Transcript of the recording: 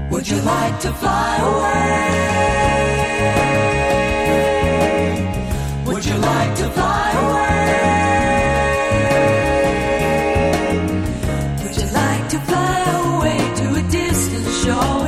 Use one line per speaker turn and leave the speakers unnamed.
Would you like to fly away? Would you like to fly away? Would you like to fly away to a distant shore?